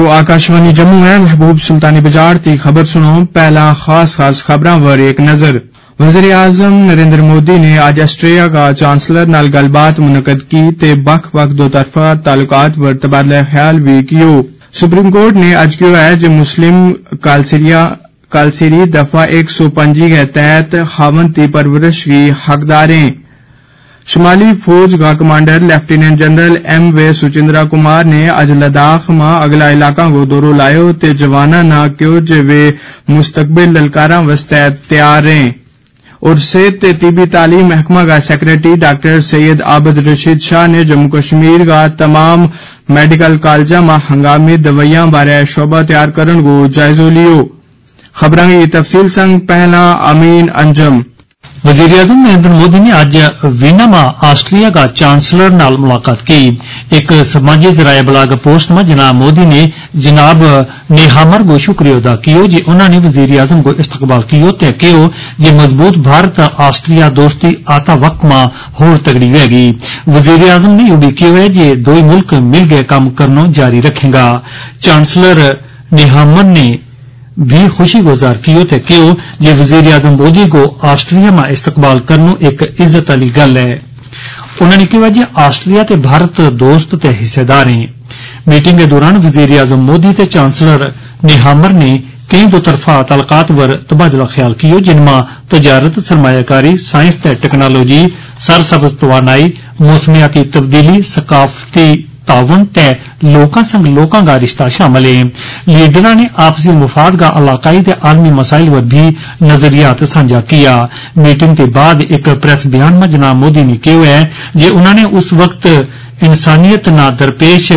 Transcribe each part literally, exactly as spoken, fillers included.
आकाशवाणी जम्मू है। महबूब सुल्तानी बजार दी खबर सुनो। पहला खास खास खबरां पर एक नजर। वज़ीर आज़म नरेंद्र मोदी ने आज आस्ट्रेलिया का चांसलर नाल गलबात मुनक्कद की ते बक्ख बक्ख दो तरफा ताल्लुकात पर तबादला ख्याल भी कियो। सुप्रीम कोर्ट ने अज कियो है जे मुस्लिम कालसिरिया कालसिरी दफा एक सौ पंजी के तहत खावन दी परवरिश की हकदारें। शुमाली फौज का commander lieutenant general M V Suchindra Kumar ने अज लद्दाख में अगला इलाका को दौरो लायो ते जवाना ना क्यों जे वे मुस्तकबिल ललकारा वस्ते तैयार हैं। और सेहत ते तिबी तालीम महकमा का सेक्रेटरी डॉक्टर सैयद आबद रशीद शाह ने जम्मू कश्मीर का तमाम मेडिकल कॉलेजा में हंगामी दवाइयां बारे शोबा तैयार करने को जायजो लियो। खबरां की तफसील संग पहला अमीन अंजम। वजीर आजम नरेंद्र मोदी ने आज वीना में ऑस्ट्रेलिया का चांसलर नाल मुलाकात की। एक समाजी जराये बलाग पोस्ट में जनाब मोदी ने जनाब नेहामर को शुक्रिया अदा कियो जे उन्होंने वजीर आजम को इस्तकबाल कियो ते कियो जे मजबूत भारत ऑस्ट्रेलिया दोस्ती आता वक्त में होर तगड़ी होगी। वजीर आजम ने यह भी कियो है जे दो मुल्क मिल गए काम करना जारी रखेगा। चांसलर नेहामर ने भी खुशी गुजार कियो ते कियो जे वजीर आजम मोदी को ऑस्ट्रेलिया में इस्तकबाल करना एक इज्जत वाली गल है। उन्होंने कहा जे ऑस्ट्रेलिया ते भारत दोस्त ते हिस्सेदार हैं। मीटिंग के दौरान वजीर आजम मोदी ते चांसलर नेहामर ने कई दो तरफा ताल्लुकात पर तबादला ख्याल कियो जिनमें तजारत सरमायाकारी साइंस ते टेक्नोलॉजी सरसब्ज तवानाई मौसमियाती तब्दीली सकाफती तावन ते लोकां संग लोकां का रिश्ता शामिल है। लीडरां ने आपसी मुफाद का इलाकाई ते आलमी मसाइल पर भी नजरियात साझा किया। मीटिंग के बाद एक प्रेस बयान में जनाब मोदी ने कहा है जे उन्होंने उस वक्त इंसानियत ना दरपेश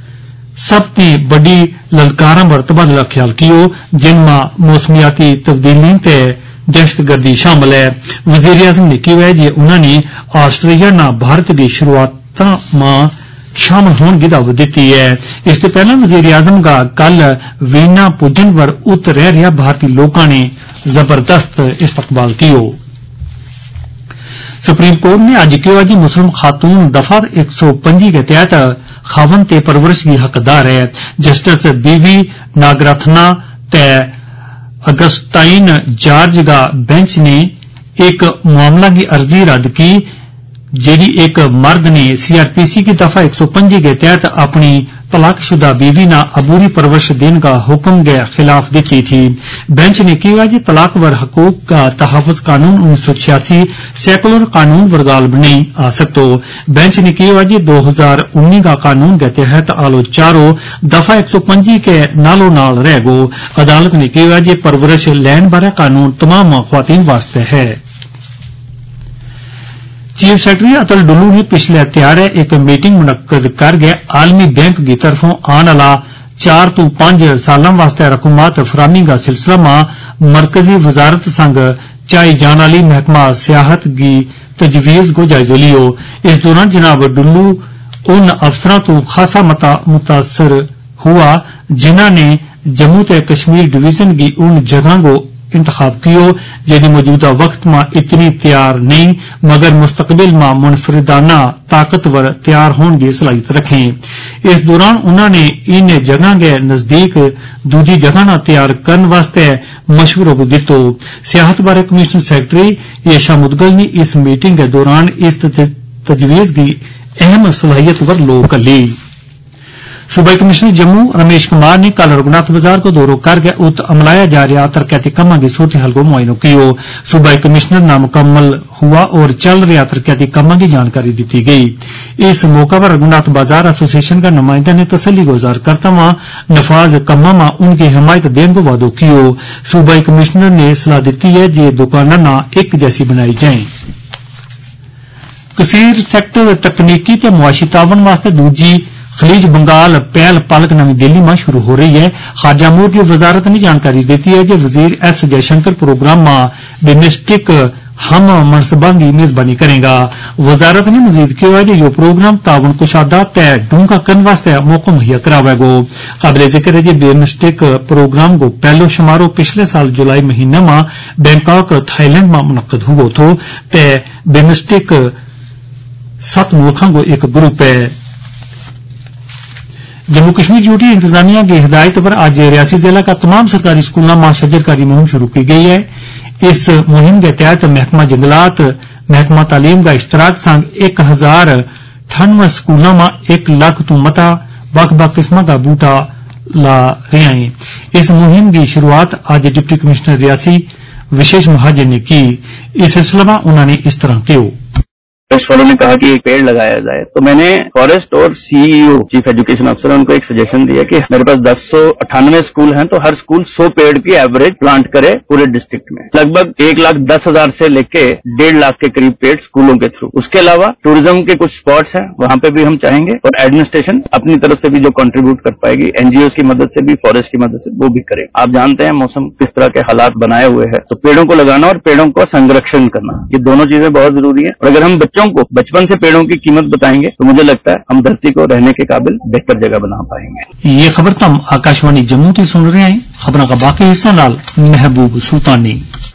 सबसे बड़ी ललकारां पर तबादला ख्याल कियो जिनमें मौसमियाती तब्दीली ते दहशतगर्दी शामिल है। वजीर आजम ने कहा है जे उन्होंने ऑस्ट्रेलिया ना भारत की शुरुआत में शामिल होने की दावत दी है। इससे पहले वजीर आजम का कल वीना पुजन पर उत रह रहा भारतीय लोगों ने जबरदस्त इस्तकबाल कियो। सुप्रीम कोर्ट ने आज कहा कि मुस्लिम खातून दफा एक सौ पंजी के तहत खावन ते परवरिश की हकदार है। जस्टिस बीवी नागरथना ते अगस्टाइन जॉर्ज का बेंच ने एक मामला की अर्जी रद्द की जेडी एक मर्द ने सीआरपीसी की दफा एक सौ पंजी के तहत अपनी तलाकशुदा बीवी ना अबूरी परवरिश देने का हुक्म के खिलाफ दी थी। बेंच ने कहा कि तलाक वर हकूक का तहफ़्फ़ुज़ कानून उन्नीस सौ छियासी सेकुलर कानून पर गालिब नहीं आ सकता। बेंच ने कहा कि दो हजार उन्नीस का कानून के तहत आलो चारो दफा एक सौ पंजी के नालो नाल रह गो। अदालत ने कहा कि परवरिश लैन बारे कानून तमाम ख्वातीन वास्ते है। चीफ सेक्रेटरी अतल डुल्लू ने पिछले त्यारे एक मीटिंग मुनक्कद करके आलमी बैंक की तरफों आने वाला चार तो पांच सालों वास्ते रकूमात फरामी का सिलसिला में मरकजी वजारत संग चाई जाने वाली महकमा सियाहत की तजवीज को जायजा लियो। इस दौरान जनाब डुल्लू उन अफसरों तो खासा मुतासर हुआ जिन्होंने जम्मू ते कश्मीर डिवीजन की उन जगह को इंतखाब कियो जिन्हें मौजूदा वक्त में इतनी तैयार नहीं मगर मुस्तकबिल में मुनफरिदाना ताकतवर तैयार होने की सलाहियत रखें। इस दौरान उन्होंने इन जगह के नजदीक दूजी जगह न तैयार करने वास्ते मशवरों को दितो। सियाहत बारे कमिश्नर सेक्रेटरी येशा मुदगल ने इस मीटिंग के दौरान इस तजवीज की अहम सलाहियत पर लोग ली। सूबाई कमिश्नर जम्मू रमेश कुमार ने कल रघुनाथ बाजार को दौरो करके उत अमलाया जा रहा तरक्याती कामों की सूरत हाल को मुआयना कियो। सूबाई कमिश्नर नामुकम्मल हुआ और चल रहा तरक्याती कामों की जानकारी दी गई। इस मौका पर रघुनाथ बाजार एसोसिएशन का नुमाइंदा ने तसल्ली गुजार करता हुआ नफाज कामों में उनकी हिमायत देने को वादो कियो। सूबाई कमिश्नर ने सलाह दी है कि दुकाना न एक जैसी बनाई जाए। कसीर सैक्टर तकनीकी ते मुआशी तावन वास्ते दूजी खलीज बंगाल पहल पालक नवी दिल्ली में शुरू हो रही है। खारजा अमूर की वजारत ने जानकारी दी है कि वजीर एस जयशंकर प्रोग्राम में डोमेस्टिक हम मनसूबा की मेजबानी करेगा। वजारत ने मजीद किया है कि यह प्रोग्राम तावन कुशादा तय डूंगा करने वास्ते मौका मुहैया करावेगा। काबिल जिक्र है कि डोमेस्टिक प्रोग्राम को पहलो शुमारो पिछले साल जुलाई महीने में बैंकॉक थाईलैंड में मुनक्कद हुआ था। डोमेस्टिक सात मुल्कों को एक ग्रुप है। جموں کشمیر یو ٹی انتظامیہ کی ہدایت پر آج ریاسی ضلع کا تمام سرکاری اسکولوں میں شجر کاری مہم شروع کی گئی ہے. اس مہم کے تحت محکمہ جنگلات محکمہ تعلیم کا اشتراک سنگ ایک ہزار اٹھانوے اسکولوں میں ایک لاکھ تو متا بک بک قسم کا بوٹا لا رہے ہیں. اس مہم کی شروعات آج ڈپٹی کمشنر ریاسی وشیش مہاجن نے کی. اس سلسلے میں انہوں نے اس طرح کیا. فارسٹ والوں نے کہا کہ ایک پیڑ لگایا جائے تو میں نے فارسٹ اور سی ای او چیف ایجوکیشن افسر ان کو ایک سجیشن دیا کہ میرے پاس دس سو اٹھانوے اسکول ہیں تو ہر اسکول سو پیڑ کی ایوریج پلانٹ کرے پورے ڈسٹرکٹ میں. لگ بھگ ایک لاکھ دس ہزار سے لے کے ڈیڑھ لاکھ کے قریب پیڑ اسکولوں کے تھرو. اس کے علاوہ ٹوریزم کے کچھ اسپاٹس ہیں وہاں پہ بھی ہم چاہیں گے اور ایڈمنسٹریشن اپنی طرف سے بھی جو کنٹریبیوٹ کر پائے گی این جی اوز کی مدد سے بھی فارسٹ کی مدد سے وہ بھی کرے. آپ جانتے ہیں موسم کس طرح کے حالات بنائے ہوئے ہیں تو پیڑوں کو لگانا اور پیڑوں کا سنرکشن کرنا یہ دونوں چیزیں بہت ضروری ہیں. اور اگر ہم بچوں کو بچپن سے پیڑوں کی قیمت بتائیں گے تو مجھے لگتا ہے ہم دھرتی کو رہنے کے قابل بہتر جگہ بنا پائیں گے. یہ خبر تم آکاشوانی جموں سے سن رہے ہیں. خبروں کا باقی حصہ نال محبوب سلطانی.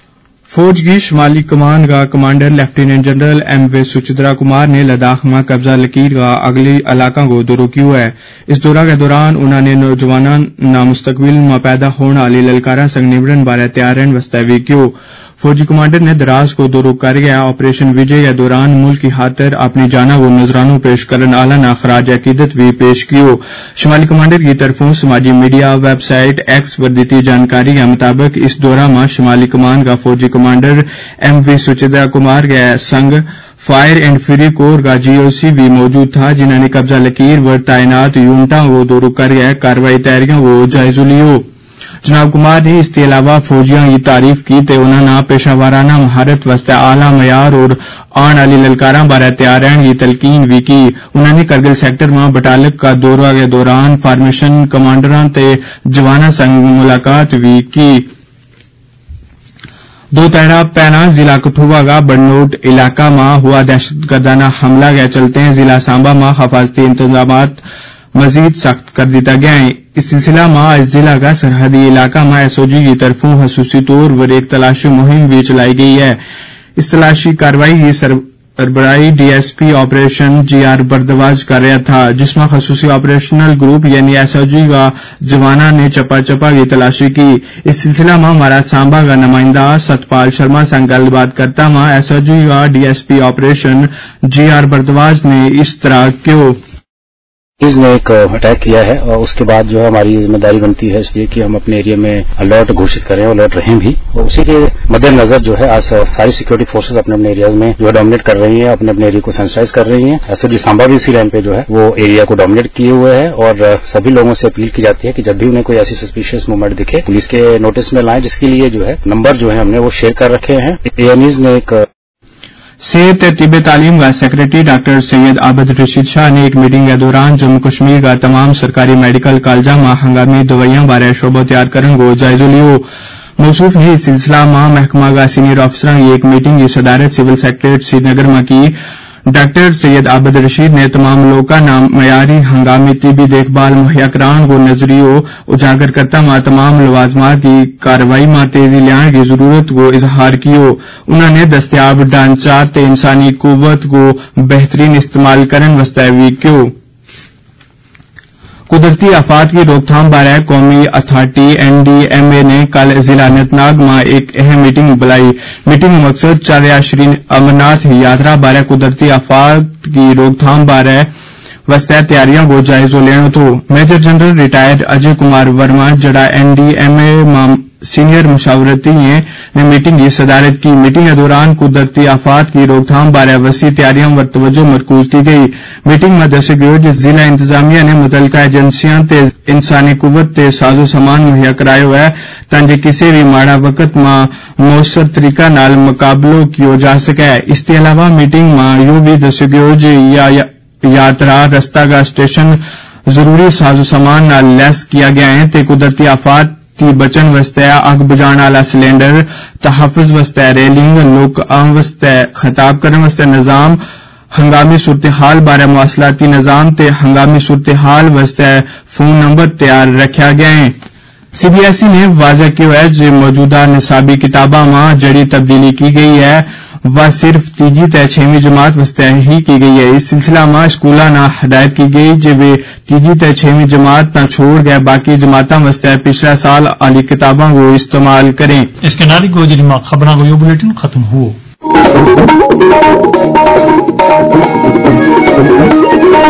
فوج کی شمالی کمان کا commander lieutenant general M V Suchindra Kumar نے لداخ میں قبضہ لکیر کا اگلی علاقوں کو دورہ کیا ہے. اس دورہ کے دوران انہوں نے نوجوانوں نہ مستقبل میں پیدا ہونے والی للکارا سنگ نبڑن بارے تیار وستوی کیو. فوجی کمانڈر نے دراز کو دورہ کر گیا آپریشن وجے یا دوران ملک کی خاطر اپنی جانوں کو نذرانوں پیش کرنے والا اخراج عقیدت بھی پیش کیو. شمالی کمانڈر کی طرفوں سماجی میڈیا ویب سائٹ ایکس پر دیتی جانکاری کے مطابق اس دورہ میں شمالی کمان کا فوجی commander M V Suchindra Kumar کے سنگ فائر اینڈ فری کور کا جی او سی بھی موجود تھا جنہوں نے قبضہ لکیر پر تعینات یونٹوں کو دورہ کر گیا کارروائی تیاریوں کو جائزہ لیو. جناب کمار نے اس کے علاوہ فوجیوں کی تعریف کی تو انہوں نے پیشہ ورانہ مہارت واسطے اعلی معیار اور آن والی للکاراں بارے تیار رہنے کی تلقین بھی کی. انہوں نے کرگل سیکٹر میں بٹالک کا دورہ کے دوران فارمیشن کمانڈراں تے جواناں سنگ ملاقات بھی کی. دو تہرا پہلا ضلع کٹھوعہ کا بڑنوٹ علاقہ میں ہوا دہشت گردانہ حملہ کے چلتے ضلع سانبا میں حفاظتی انتظامات مزید سخت کر دیتا گیا ہے. اس سلسلہ میں اس ضلع کا سرحدی علاقہ میں ایس او جی کی طرفوں خصوصی طور پر ایک تلاشی مہم بھی چلائی گئی ہے. اس تلاشی کارروائی کی سربراہی D S P operation G R Bhardwaj کر رہا تھا جس میں خصوصی آپریشنل گروپ یعنی ایس او جی کا جوانوں نے چپا چپا کی تلاشی کی. اس سلسلہ میں ہمارا سانبا کا نمائندہ ستپال شرما سے گل بات کرتا ہوا ایس او جی کا D S P operation G R Bhardwaj نے اس طرح کیوں پولیس نے ایک اٹیک کیا ہے اور اس کے بعد جو ہے ہماری ذمہ داری بنتی ہے اس لیے کہ ہم اپنے ایریا میں الرٹ گھوشت کریں اور الرٹ رہیں بھی. اور اسی کے مد نظر جو ہے آج ساری سیکورٹی فورسز اپنے اپنے ایریاز میں جو ہے ڈومینیٹ کر رہی ہیں اپنے اپنے ایریا کو سینسٹائز کر رہی ہیں. ایس او جی سانبا بھی اسی لائن پہ جو ہے وہ ایریا کو ڈومینیٹ کیے ہوئے ہیں اور سبھی لوگوں سے اپیل کی جاتی ہے کہ جب بھی انہیں کوئی ایسی سسپیشیس موومنٹ دکھے پولیس کے نوٹس میں لائیں جس کے لیے جو ہے نمبر جو ہے ہم نے وہ شیئر کر رکھے ہیں. اے ایم ایز نے ایک صحت طب تعلیم کا سیکرٹری ڈاکٹر سید عابد رشید شاہ نے ایک میٹنگ کے دوران جموں کشمیر کا تمام سرکاری میڈیکل کالجوں میں ہنگامی دوائیاں بارے شعبہ تیار کرنے کو جائزہ لیو. موصوف نے اس سلسلہ میں محکمہ کا سینئر افسران کی ایک میٹنگ کی صدارت سول سیکریٹریٹ سری نگر میں کی. ڈاکٹر سید عابد رشید نے تمام لوگوں کا نام معیاری ہنگامی طبی دیکھ بھال مہیا کرانے کو نظریوں اجاگر کرتا ہوا تمام لوازمات کی کارروائی میں تیزی لانے کی ضرورت کو اظہار کیو. انہوں نے دستیاب ڈھانچہ تے انسانی قوت کو بہترین استعمال کرنے واسطے بھی کیو. قدرتی آفات کی روک تھام بارے قومی authority N D M A نے کل ضلع اننت ناگ میں ایک اہم میٹنگ بلائی. میٹنگ کا مقصد چاریا شری امرناتھ یاترا بارے قدرتی آفات کی روک تھام بارے واسطے تیاریاں کو جائزہ لینا تو. Major general retired Ajay Kumar Verma جڑا N D M A senior مشاورتی ہیں نے میٹنگ کی صدارت کی. میٹنگ کے دوران قدرتی آفات کی روک تھام بارے وسیع تیاریوں پر توجہ مرکوز کی گئی. میٹنگ میں دسے گئے کہ ضلع انتظامیہ نے متعلقہ ایجنسیاں تے انسانی قوت تے ساز و سامان مہیا کرائے ہوئے ہے تاکہ کسی بھی ماڑا وقت میں مؤثر طریقہ نال مقابلہ کیا جا سکے. اس کے علاوہ میٹنگ میں یوں بھی دسے گئے یا یاترا رستہ کا اسٹیشن ضروری ساز و سامان نال لیس کیا گیا ہے تے قدرتی آفات کی بچن واسطے اگ بجھان والا سلینڈر تحفظ واسطے ریلنگ لوک عام واسطے خطاب کرنے واسطے نظام ہنگامی صورتحال بارے مواصلاتی نظام تے ہنگامی صورتحال واسطے فون نمبر تیار رکھا گیا ہے. سی بی ایس ای نے واضح کیا ہے کہ موجودہ نصابی کتاباں میں جڑی تبدیلی کی گئی ہے و صرف تیجی تے چھویں جماعت واسطے ہی کی گئی ہے۔ اس سلسلہ میں اسکولاں نہ ہدایت کی گئی جے وہ تیجی تے چھویں جماعت نہ چھوڑ گئے باقی جماعتاں واسطے پچھلے سال علی کتاباں وہ استعمال کریں۔ اس کے نال کو جڑی خبراں کو بلیٹن ختم ہو۔